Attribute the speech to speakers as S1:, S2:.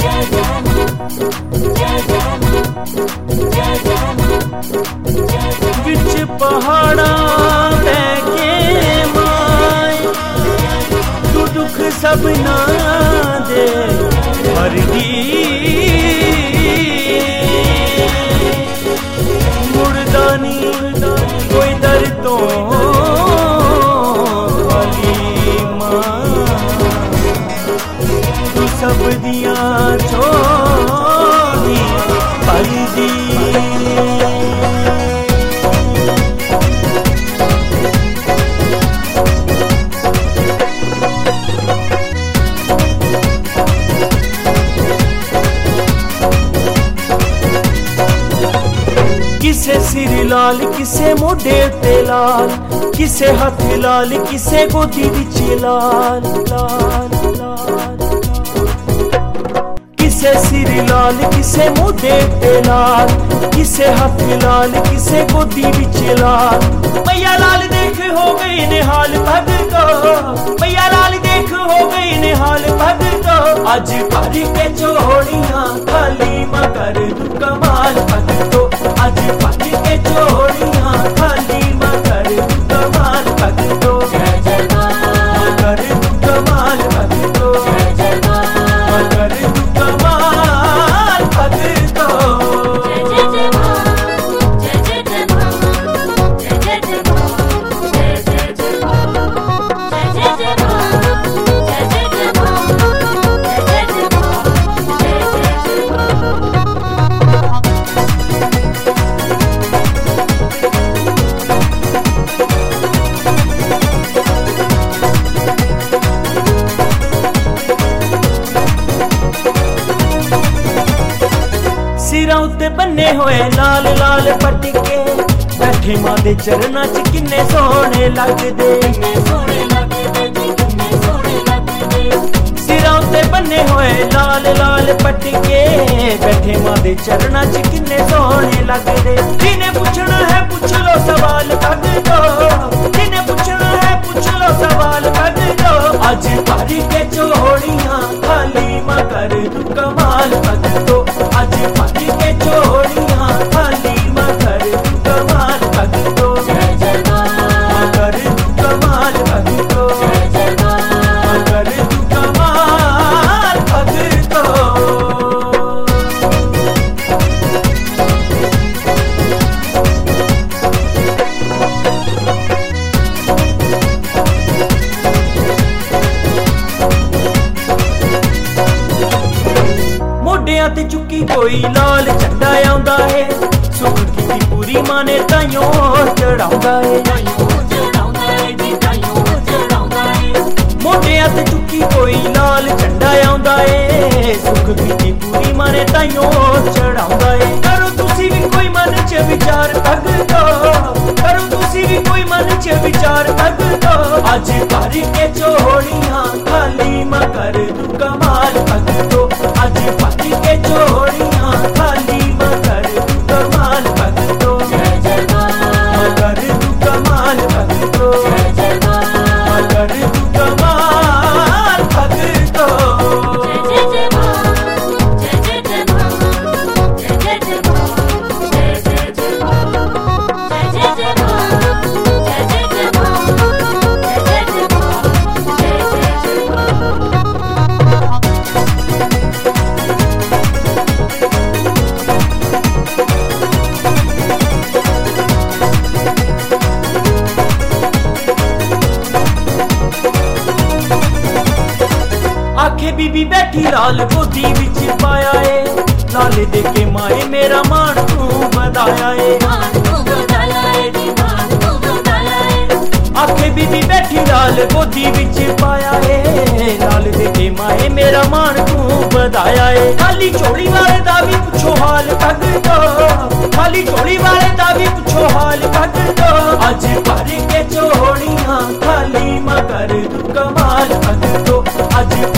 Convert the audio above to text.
S1: बिच पहाड़ा बैके माए तू दुख सब ना दे हरदी मुड़दा नी कोई दर तो खाली मां तू सब दिया छोड़ी हरदी किसे सिर लाल किसे मोढे ते लाल किसे हाथ लाल किसे गोदी विच लाल लाल लाल किसे सिर लाल किसे मोढे ते लाल किसे हाथ लाल किसे गोदी विच लाल मैया लाल देख हो गई निहाल भगतो मैया लाल देख हो गई निहाल भगतो आज भर के चोड़ियां खाली मगर तू कमाल भगतो आज भर के चोड़ियां खाली मगर तू कमाल भगतो मगर तू कमाल भगतो मगर तू कमाल भगतो सिरां उत्ते बन्ने होए लाल लाल पटके बैठे मां दे चरनां च किन्ने सोहणे लगदे सिरां उत्ते बन्ने होए लाल लाल पटके बैठे मां दे चरनां च किन्ने सोहणे लगदे जिन्हें पुछना है पूछ लो सवाल भगतो जिन्हें पुछना है पूछ लो सवाल भगतो आज भर के चोड़ियां खाली मगर तू कमाल भगतो आज भर के चोड़ियां खाली मगर तू कमाल भगतो मगर तू कमाल भगतो मगर तू कमाल भगतो मोढियां ते चुक्की कोई लाल झंडा आउंदा है सुख की पूरी मां ने ताइयों चढ़ाउंदा है मोढियां ते चुक्की कोई लाल झंडा आउंदा है सुख की पूरी मां ने ताइयों चढ़ाउंदा है करो तुसी भी कोई मन च विचार भगतो करो तुसी भी कोई मन च विचार भगतो आज भर के चोड़ियां खाली मगर तू कमाल भगतो आज भर के चोड़ियां खाली मगर तू कमाल भगतो मगर तू कमाल भगतो मगर तू कमाल भगतो आखे बीबी बैठी लाल गोदी विच पाया है लाल दे के माए मेरा मान तू बधाया है आखे बीबी बैठी लाल गोदी विच पाया है लाल दे के माए मेरा मान तू बधाया है खाली चोली वाले दा भी पुछो हाल भगतो खाली चोली वाले दा भी पुछो हाल भगतो आज भर के चोड़ियां खाली मगर तू कमाल भगतो आज